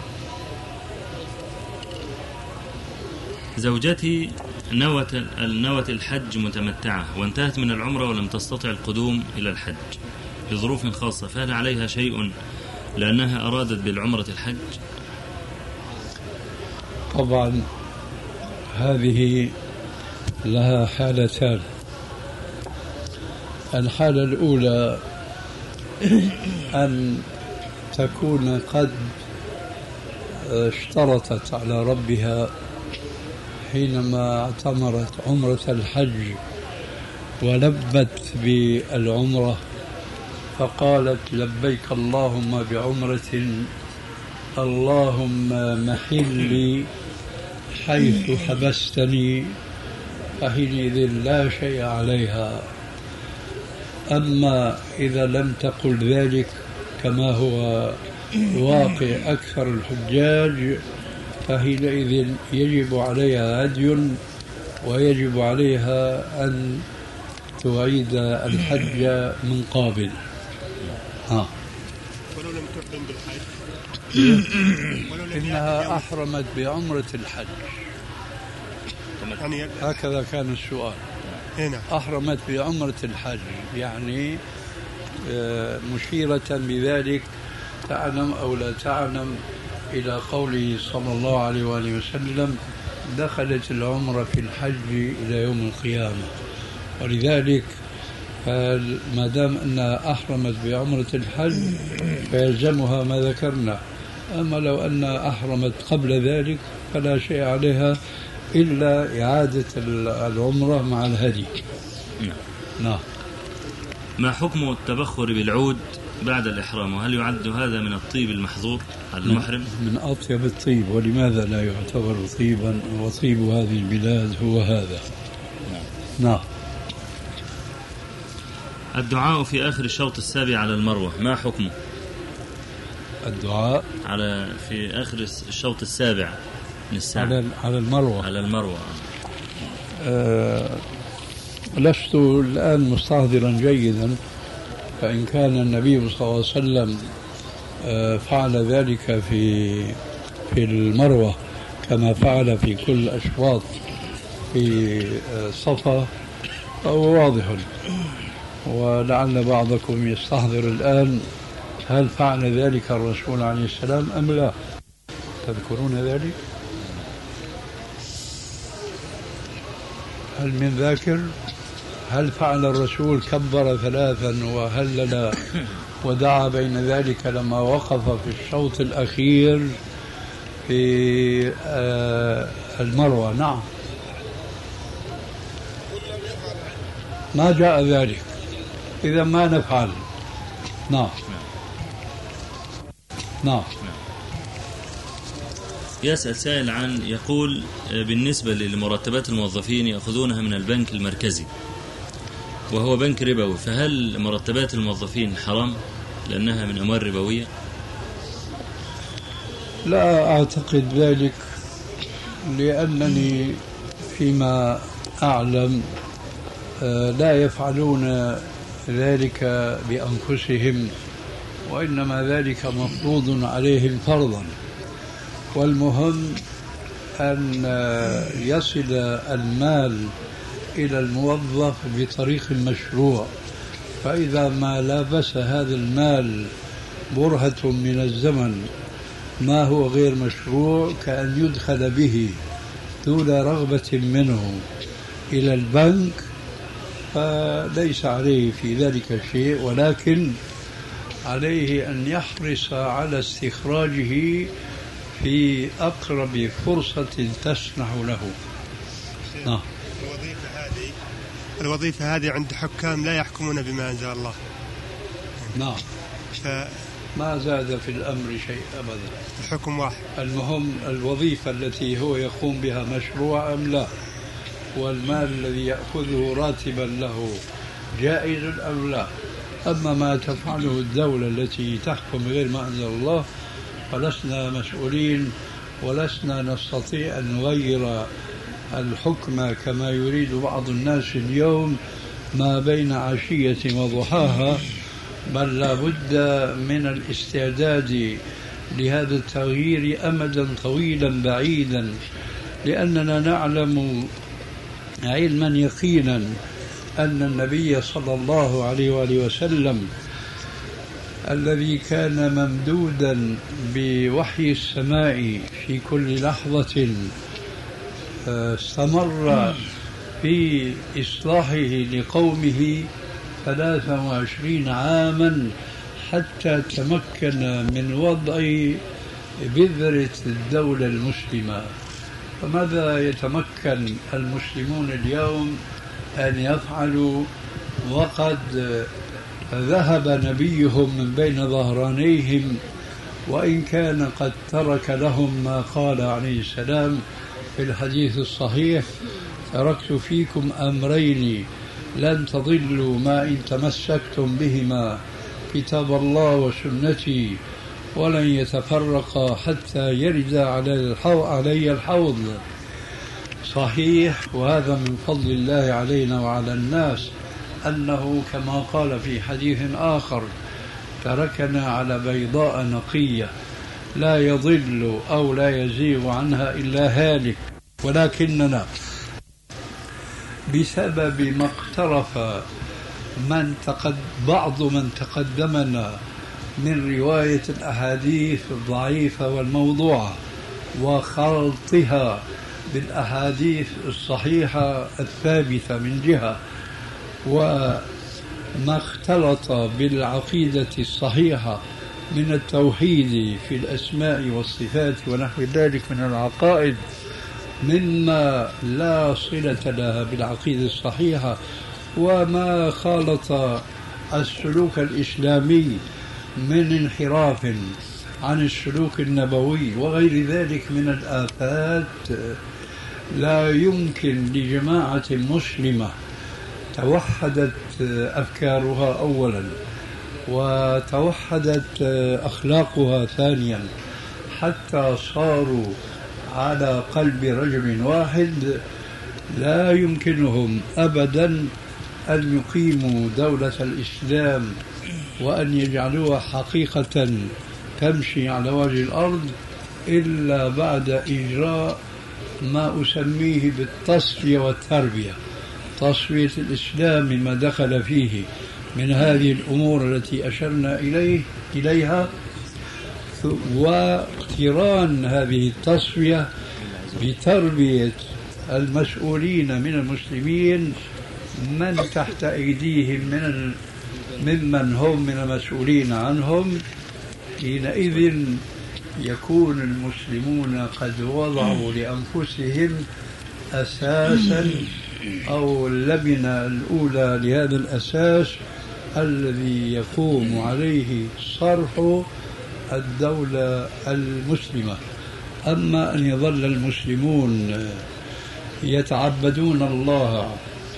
زوجتي نوت الحج متمتعة وانتهت من العمرة ولم تستطع القدوم إلى الحج بظروف خاصة، فهل عليها شيء لأنها أرادت بالعمرة الحج؟ طبعا هذه لها حالتان. الحالة الأولى أن تكون قد اشترطت على ربها حينما اعتمرت عمرة الحج ولبت بالعمرة فقالت لبيك اللهم بعمرة اللهم محلي حيث حبستني، فحينئذ لا شيء عليها. أما إذا لم تقل ذلك كما هو واقع أكثر الحجاج فحينئذ يجب عليها هدي ويجب عليها أن تعيد الحج من قابل. ولو لم تحرم بالحج إنها أحرمت بعمرة الحج، يعني هكذا كان السؤال. هنا أحرمت بعمرة الحج يعني مشيرة بذلك تعلم أو لا تعلم إلى قوله صلى الله عليه وآله وسلم دخلت العمرة في الحج إلى يوم القيامة. ولذلك ما دام أنها أحرمت بعمرة الحج فيلزمها ما ذكرنا. أما لو أنها أحرمت قبل ذلك فلا شيء عليها إلا إعادة العمرة مع الهدي. نعم. ما حكم التبخر بالعود بعد الإحرام، وهل يعد هذا من الطيب المحظور على المحرم؟ من أطيب الطيب، ولماذا لا يعتبر طيبا وطيب هذه البلاد هو هذا. نعم. الدعاء في آخر الشوط السابع على المروة ما حكمه؟ الدعاء في آخر الشوط السابع من الساعة على المروة. على المروة. لست الآن مستحضرا جيدا، فإن كان النبي صلى الله عليه وسلم فعل ذلك في المروة كما فعل في كل الأشواط في صفا فهو واضح. ولعل بعضكم يستحضر الآن هل فعل ذلك الرسول عليه السلام أم لا؟ تذكرون ذلك؟ هل من ذاكر؟ هل فعل الرسول كبر ثلاثا وهلل ودعا بين ذلك لما وقف في الشوط الأخير في المروة؟ نعم. ما جاء ذلك، إذا ما نفعل. نعم. نعم. يسأل سائل عن يقول بالنسبة لمرتبات الموظفين يأخذونها من البنك المركزي وهو بنك ربوي، فهل مرتبات الموظفين حرام لأنها من أموال ربوية؟ لا أعتقد ذلك، لأنني فيما أعلم لا يفعلون ذلك بأنفسهم، وإنما ذلك مفروض عليهم فرضا. والمهم أن يصل المال إلى الموظف بطريق مشروع، فإذا ما لابس هذا المال برهة من الزمن ما هو غير مشروع كأن يدخل به دون رغبة منه إلى البنك فليس عليه في ذلك شيء، ولكن عليه أن يحرص على استخراجه في أقرب فرصة تسنح له. الوظيفة هذه عند حكام لا يحكمون بما أنزل الله. نعم. ما زاد في الأمر شيء أبدا، الحكم واحد. المهم الوظيفة التي هو يقوم بها مشروع أم لا، والمال الذي يأخذه راتبا له جائز أم لا. أما ما تفعله الدولة التي تحكم غير ما أنزل الله فلسنا مسؤولين، ولسنا نستطيع أن نغير الحكم كما يريد بعض الناس اليوم ما بين عشية وضحاها، بل لا بد من الاستعداد لهذا التغيير أمدا طويلا بعيدا، لأننا نعلم علما يقينا أن النبي صلى الله عليه وآله وسلم الذي كان ممدودا بوحي السماء في كل لحظة استمر في إصلاحه لقومه 23 عاما حتى تمكن من وضع بذرة الدولة المسلمة. فماذا يتمكن المسلمون اليوم أن يفعلوا وقد ذهب نبيهم من بين ظهرانيهم، وإن كان قد ترك لهم ما قال عليه السلام في الحديث الصحيح: تركت فيكم أمرين لن تضلوا ما إن تمسكتم بهما، كتاب الله وسنتي، ولن يتفرقا حتى يرد علي الحوض. صحيح، وهذا من فضل الله علينا وعلى الناس، أنه كما قال في حديث آخر: تركنا على بيضاء نقية لا يضل أو لا يزيغ عنها إلا هالك. ولكننا بسبب ما اقترف بعض من تقدمنا من رواية الأحاديث الضعيفة والموضوعة وخلطها بالأحاديث الصحيحة الثابتة من جهة، وما اختلط بالعقيدة الصحيحة من التوحيد في الأسماء والصفات ونحو ذلك من العقائد مما لا صلة لها بالعقيدة الصحيحة، وما خالط السلوك الإسلامي من انحراف عن السلوك النبوي وغير ذلك من الآفات، لا يمكن لجماعة مسلمة توحدت أفكارها أولا وتوحدت أخلاقها ثانيا حتى صاروا على قلب رجل واحد، لا يمكنهم أبدا أن يقيموا دولة الإسلام وأن يجعلوها حقيقة تمشي على وجه الأرض إلا بعد إجراء ما أسميه بالتصفية والتربية. تصفية الإسلام مما دخل فيه من هذه الأمور التي أشرنا إليها، واقتران هذه التصفية بتربية المسؤولين من المسلمين من تحت أيديهم ممن هم من المسؤولين عنهم. حينئذ يكون المسلمون قد وضعوا لأنفسهم أساسا أو اللبنة الأولى لهذا الأساس الذي يقوم عليه صرح الدولة المسلمة. أما أن يظل المسلمون يتعبدون الله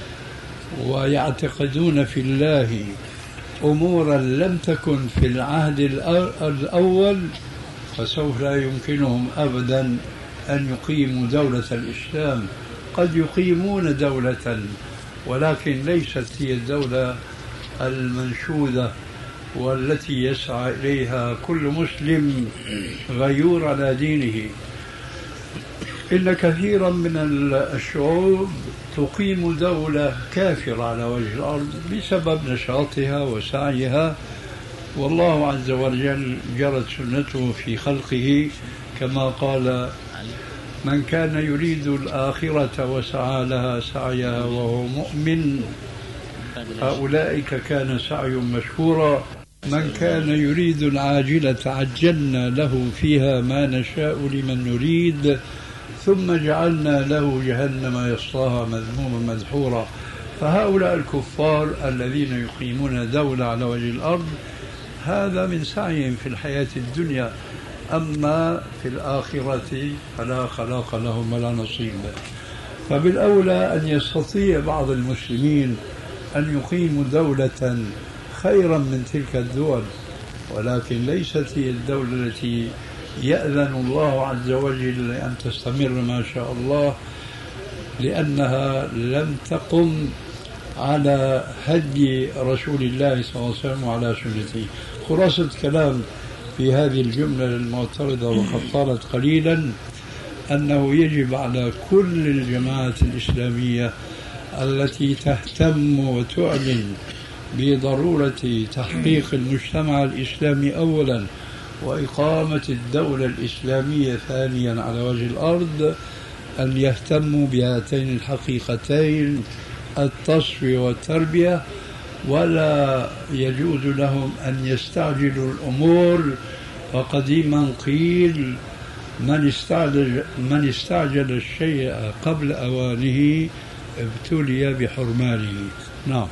ويعتقدون في الله أمورا لم تكن في العهد الأول، فسوف لا يمكنهم أبدا أن يقيموا دولة الإسلام. قد يقيمون دولة ولكن ليست هي الدولة المنشودة والتي يسعى إليها كل مسلم غيور على دينه. إن كثيرا من الشعوب تقيم دولة كافرة على وجه الأرض بسبب نشاطها وسعيها، والله عز وجل جرت سنته في خلقه كما قال: من كان يريد الآخرة وسعى لها سعيها وهو مؤمن فأولئك كان سعي مشكورا. من كان يريد العاجلة عجلنا له فيها ما نشاء لمن نريد ثم جعلنا له جهنم يصلاها مذموما مدحورا. فهؤلاء الكفار الذين يقيمون دولة على وجه الأرض هذا من سعيهم في الحياة الدنيا، أما في الآخرة فلا خلاق لهم ولا نصيب. فبالأولى أن يستطيع بعض المسلمين أن يقيموا دولة خيرا من تلك الدول، ولكن ليست هي الدولة التي يأذن الله عز وجل أن تستمر ما شاء الله، لأنها لم تقم على هدي رسول الله صلى الله عليه وسلم وعلى سنته. خلاصة كلام في هذه الجملة المعترضة وقد طالت قليلا أنه يجب على كل الجماعات الإسلامية التي تهتم وتعلن بضرورة تحقيق المجتمع الإسلامي أولا وإقامة الدولة الإسلامية ثانيا على وجه الأرض أن يهتموا بهاتين الحقيقتين، التصفية والتربية، ولا يجوز لهم أن يستعجلوا الأمور. وقديما قيل من استعجل الشيء قبل أوانه ابتلي بحرمانه. نعم.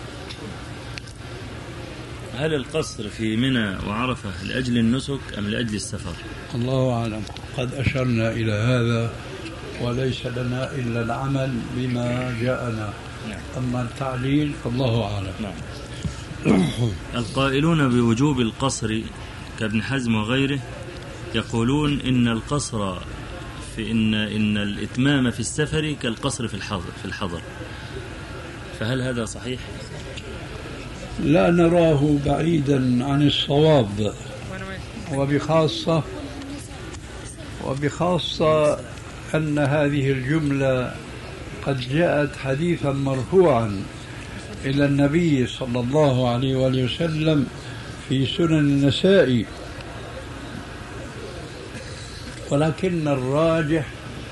هل القصر في منى وعرفة لأجل النسك أم لأجل السفر؟ الله أعلم. قد أشرنا إلى هذا وليس لنا إلا العمل بما جاءنا. نعم. أما التعليل فالله أعلم. نعم. القائلون بوجوب القصر كابن حزم وغيره يقولون إن القصر إن الإتمام في السفر كالقصر في الحضر، فهل هذا صحيح؟ لا نراه بعيدا عن الصواب، وبخاصة أن هذه الجملة قد جاءت حديثا مرفوعا إلى النبي صلى الله عليه وآله وسلم في سنن النسائي، ولكن الراجح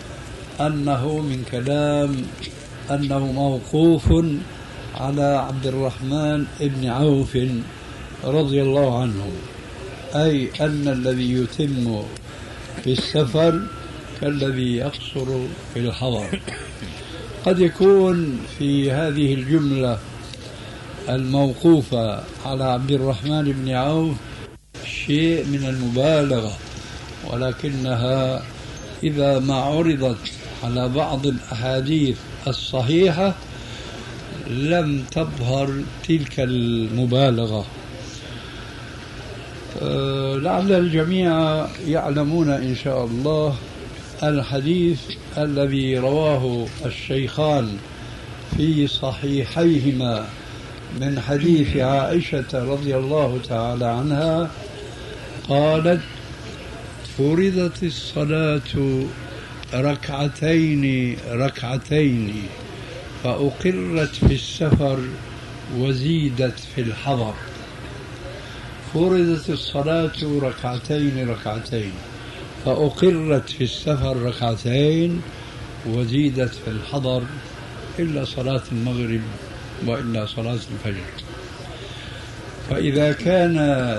أنه موقوف على عبد الرحمن بن عوف رضي الله عنه، أي أن الذي يتم في السفر كالذي يقصر في الحضر. قد يكون في هذه الجملة الموقوفة على عبد الرحمن بن عوف شيء من المبالغة، ولكنها إذا ما عرضت على بعض الأحاديث الصحيحة لم تظهر تلك المبالغة. لعل الجميع يعلمون إن شاء الله الحديث الذي رواه الشيخان في صحيحيهما من حديث عائشة رضي الله تعالى عنها قالت: فرضت الصلاة ركعتين فأقرت في السفر وزيدت في الحضر. فرضت الصلاة ركعتين فأقرت في السفر ركعتين وزيدت في الحضر إلا صلاة المغرب وإلا صلاة الفجر. فإذا كان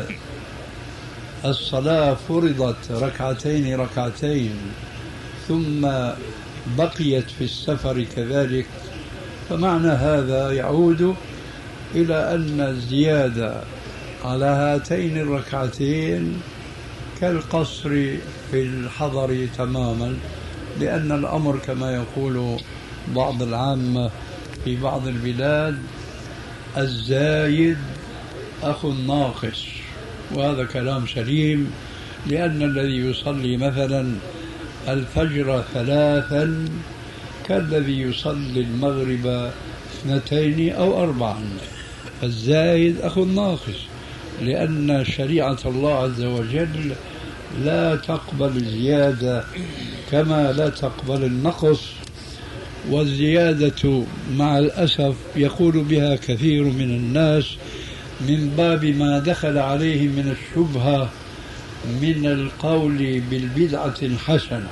الصلاة فرضت ركعتين ثم بقيت في السفر كذلك، فمعنى هذا يعود إلى أن الزيادة على هاتين الركعتين كالقصر في الحضر تماما، لأن الأمر كما يقول بعض العامة في بعض البلاد الزايد أخو الناقص، وهذا كلام سليم، لأن الذي يصلي مثلا الفجر 3 كالذي يصلي المغرب 2 أو 4، فالزايد أخو الناقص، لأن شريعة الله عز وجل لا تقبل الزيادة كما لا تقبل النقص. والزيادة مع الأسف يقول بها كثير من الناس من باب ما دخل عليه من الشبهة من القول بالبدعة الحسنة.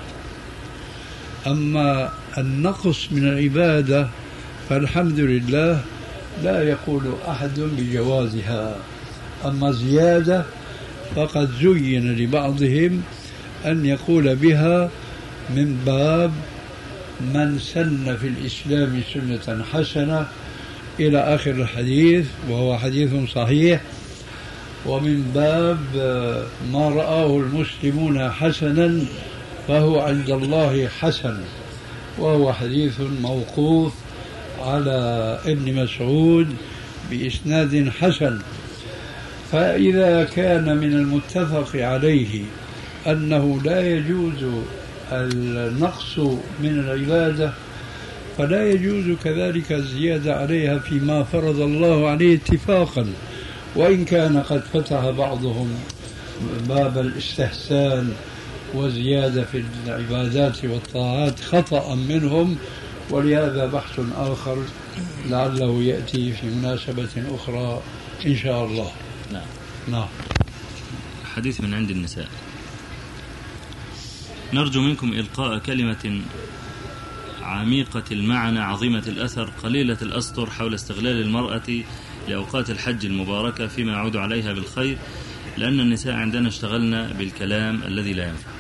أما النقص من العبادة فالحمد لله لا يقول أحد بجوازها، أما زيادة فقد زين لبعضهم أن يقول بها من باب من سن في الإسلام سنة حسنة إلى آخر الحديث، وهو حديث صحيح، ومن باب ما رآه المسلمون حسنا فهو عند الله حسن، وهو حديث موقوف على ابن مسعود بإسناد حسن. فإذا كان من المتفق عليه أنه لا يجوز النقص من العبادة، فلا يجوز كذلك الزيادة عليها فيما فرض الله عليه اتفاقا، وإن كان قد فتح بعضهم باب الاستحسان وزيادة في العبادات والطاعات خطأ منهم، ولهذا بحث آخر لعله يأتي في مناسبة أخرى إن شاء الله. نعم. حديث من عند النساء. نرجو منكم إلقاء كلمة عميقة المعنى عظيمة الأثر قليلة الأسطر حول استغلال المرأة لأوقات الحج المباركة فيما يعود عليها بالخير، لأن النساء عندنا اشتغلنا بالكلام الذي لا ينفع.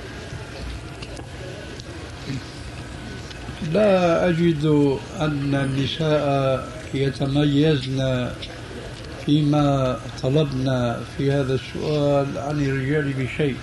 لا أجد أن النساء يتميزن فيما طلبنا في هذا السؤال عن الرجال بشيء،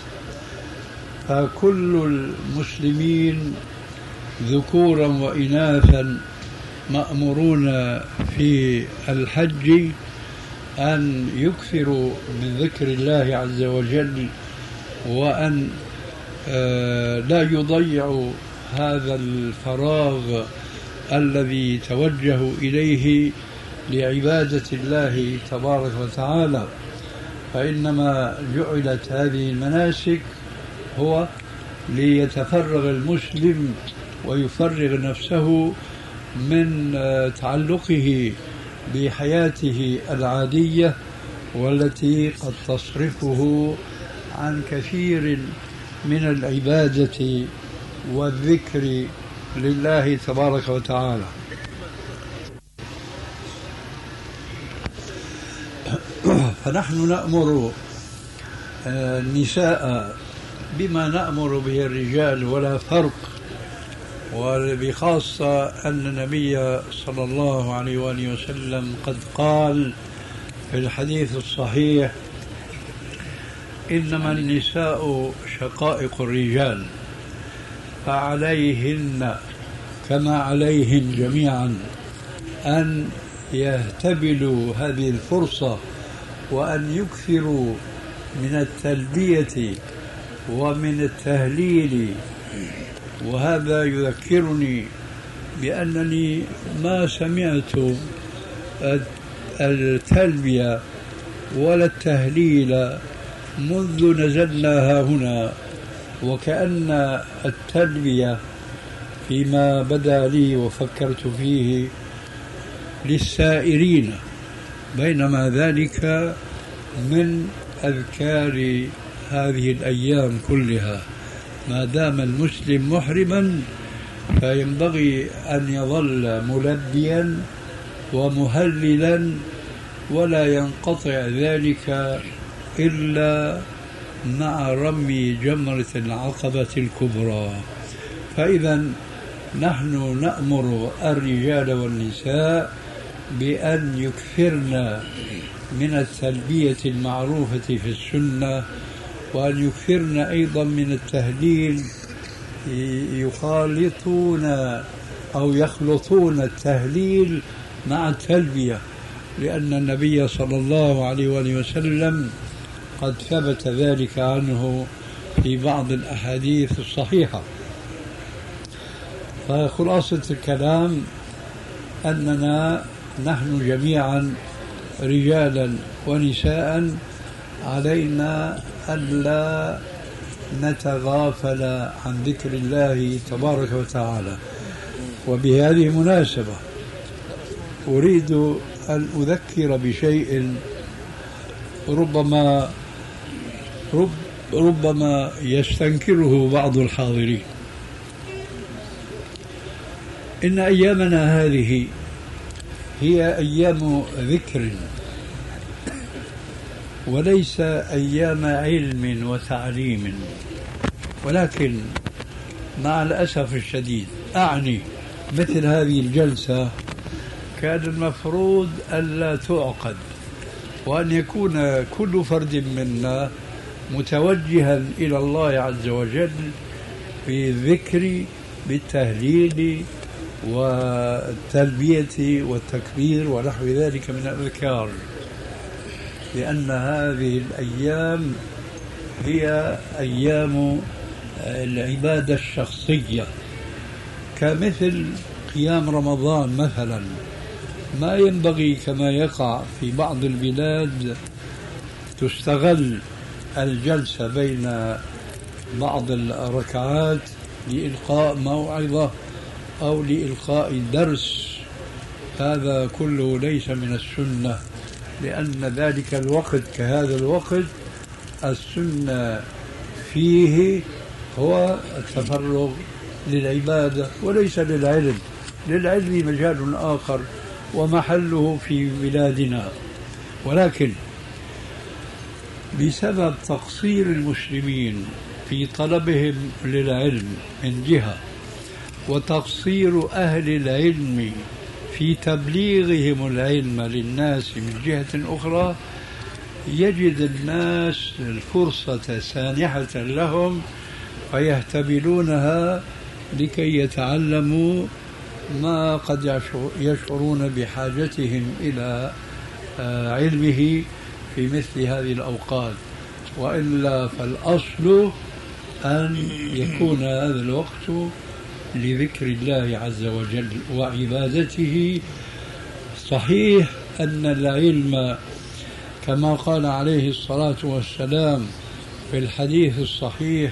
فكل المسلمين ذكورا وإناثا مأمورون في الحج أن يكثروا من ذكر الله عز وجل، وأن لا يضيعوا هذا الفراغ الذي توجهوا إليه لعبادة الله تبارك وتعالى. فإنما جعلت هذه المناسك هو ليتفرغ المسلم ويفرغ نفسه من تعلقه بحياته العادية والتي قد تصرفه عن كثير من العبادة والذكر لله تبارك وتعالى. فنحن نأمر النساء بما نأمر به الرجال ولا فرق، وبخاصة أن النبي صلى الله عليه وآله وسلم قد قال في الحديث الصحيح: إنما النساء شقائق الرجال، فعليهن كما عليهم جميعا أن يهتبلوا هذه الفرصة وأن يكثروا من التلبية ومن التهليل. وهذا يذكرني بأنني ما سمعت التلبية ولا التهليل منذ نزلنا هنا، وكأن التلبية فيما بدا لي وفكرت فيه للسائرين، بينما ذلك من أذكار هذه الأيام كلها. ما دام المسلم محرما فينبغي أن يظل ملبيا ومهللا، ولا ينقطع ذلك إلا مع رمي جمرة العقبة الكبرى. فإذا نحن نأمر الرجال والنساء بأن يكثرن من التلبية المعروفة في السنة، وأن يكثرن أيضا من التهليل، يخالطون أو يخلطون التهليل مع التلبية، لأن النبي صلى الله عليه وآله وسلم قد ثبت ذلك عنه في بعض الأحاديث الصحيحة. فخلاصة الكلام أننا نحن جميعا رجالا ونساء علينا ألا نتغافل عن ذكر الله تبارك وتعالى. وبهذه المناسبة أريد أن أذكر بشيء ربما يستنكره بعض الحاضرين. إن أيامنا هذه هي أيام ذكر وليس أيام علم وتعليم، ولكن مع الأسف الشديد أعني مثل هذه الجلسة كان المفروض ألا تعقد، وأن يكون كل فرد منا متوجها إلى الله عز وجل بالذكر بالتهليل والتلبية والتكبير ونحو ذلك من الأذكار، لأن هذه الأيام هي أيام العبادة الشخصية، كمثل قيام رمضان مثلا. ما ينبغي كما يقع في بعض البلاد تستغل الجلسة بين بعض الركعات لإلقاء موعظة أو لإلقاء درس. هذا كله ليس من السنة، لأن ذلك الوقت كهذا الوقت السنة فيه هو التفرغ للعبادة وليس للعلم. للعلم مجال آخر ومحله في بلادنا، ولكن بسبب تقصير المسلمين في طلبهم للعلم من جهة، وتقصير أهل العلم في تبليغهم العلم للناس من جهة أخرى، يجد الناس الفرصة سانحة لهم فيهتبلونها لكي يتعلموا ما قد يشعرون بحاجتهم إلى علمه في مثل هذه الأوقات. وإلا فالأصل أن يكون هذا الوقت لذكر الله عز وجل وعبادته. صحيح أن العلم كما قال عليه الصلاة والسلام في الحديث الصحيح: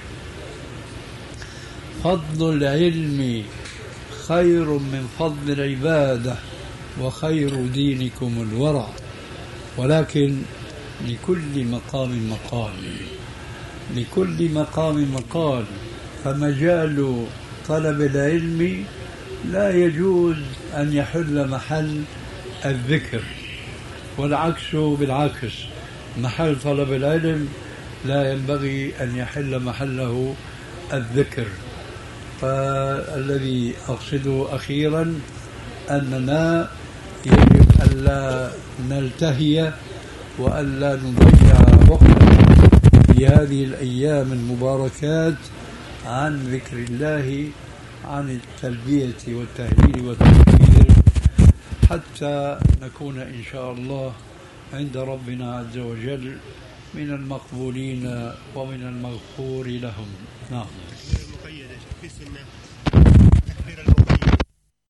فضل العلم خير من فضل العبادة وخير دينكم الورع. ولكن لكل مقام مقال، لكل مقام مقال. فمجال طلب العلم لا يجوز أن يحل محل الذكر، والعكس بالعكس، محل طلب العلم لا ينبغي أن يحل محله الذكر. فالذي أقصده أخيرا أننا يجب ألا نلتهي وألا نضيع وقتنا في هذه الأيام المباركات عن ذكر الله، عن التلبية والتهليل والتكبير، حتى نكون إن شاء الله عند ربنا عز وجل من المقبولين ومن المغفور لهم. نعم. مقيدة في السنة